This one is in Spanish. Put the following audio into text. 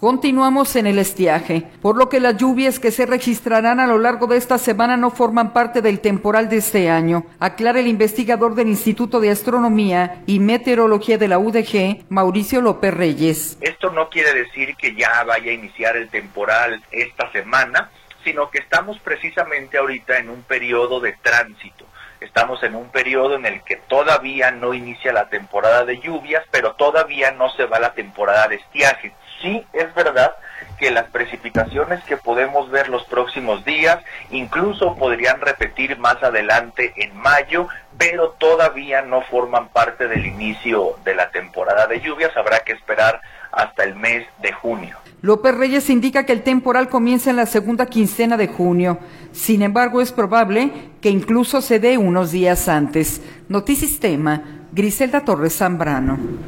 Continuamos en el estiaje, por lo que las lluvias que se registrarán a lo largo de esta semana no forman parte del temporal de este año, aclara el investigador del Instituto de Astronomía y Meteorología de la UDG, Mauricio López Reyes. Esto no quiere decir que ya vaya a iniciar el temporal esta semana, sino que estamos precisamente ahorita en un periodo de tránsito. Estamos en un periodo en el que todavía no inicia la temporada de lluvias, pero todavía no se va la temporada de estiaje. Sí, es verdad que las precipitaciones que podemos ver los próximos días incluso podrían repetir más adelante en mayo, pero todavía no forman parte del inicio de la temporada de lluvias. Habrá que esperar hasta el mes de junio. López Reyes indica que el temporal comienza en la segunda quincena de junio. Sin embargo, es probable que incluso se dé unos días antes. Notisistema, Griselda Torres Zambrano.